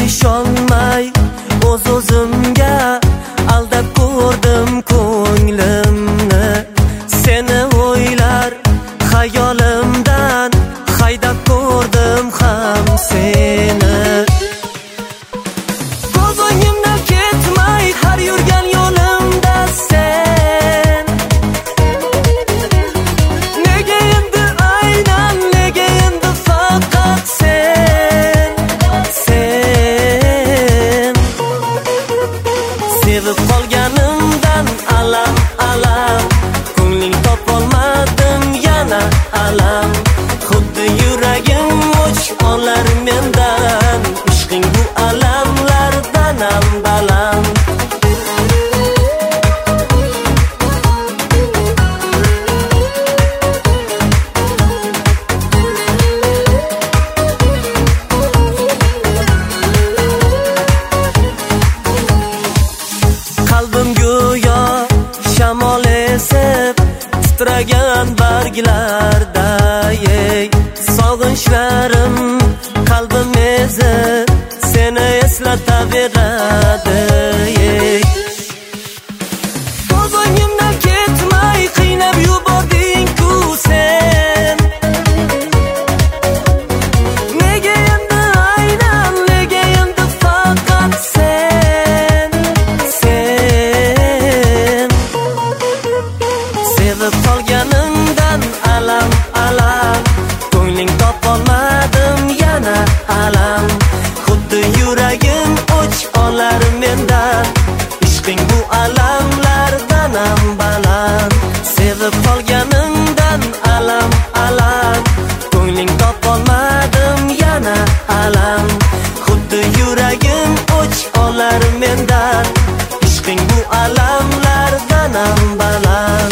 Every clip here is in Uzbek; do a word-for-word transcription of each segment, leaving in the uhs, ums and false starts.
ishonmay o'z-o'zimga aldab ko'rdim ko'nglimni. Seni o'ylar xayolimdan haydab ko'rdim ham seni. Ko'z o'ngimdan ketmay har yurgan yo'limda sen. Nega endi aynan, nega endi faqat sen, sen. Sevib qolganimdan alam, alam, ko'ngling topolmadim yana alam. Xuddi yuragim o'ch olar mendan, ishqing bu alamlardan ham baland. Qalbim go'yo shamol esib titragan barglarday, sog'inchlarim qalbim ezib seni eslataveradi. Ko'z o'ngimdan ketmay qiynab yubording-ku sen. Nega endi aynan, nega endi faqat sen, sen. Sevib qolganimdan alam, alam, ko'ngling topolmadim yana alam. Xuddi yuragim o'ch olar mendan, ishqing bu alamlardan ham baland. Sevib qolganimdan alam, alam, ko'ngling topolmadim yana alam. Xuddi yuragim o'ch olar mendan, ishqing bu alamlardan ham baland.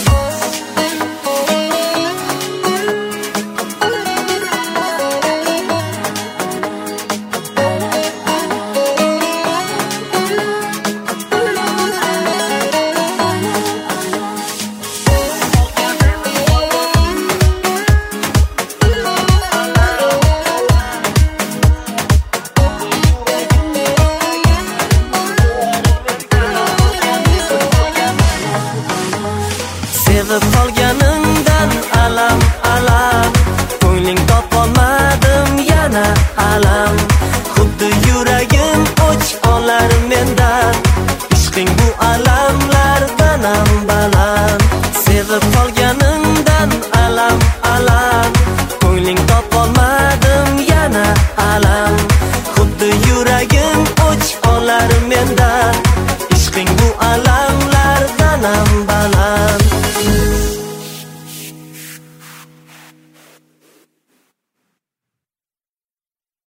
Sevib qolganimdan alam, alam, ko'ngling topolmadim yana alam. Xuddi yuragim o'ch olar mendan, ishqing bu alamlardan ham baland. Sevib qolganimdan alam, alam, ko'ngling topolmadim yana alam. Xuddi yuragim o'ch olar mendan, ishqing bu alamlardan ham baland.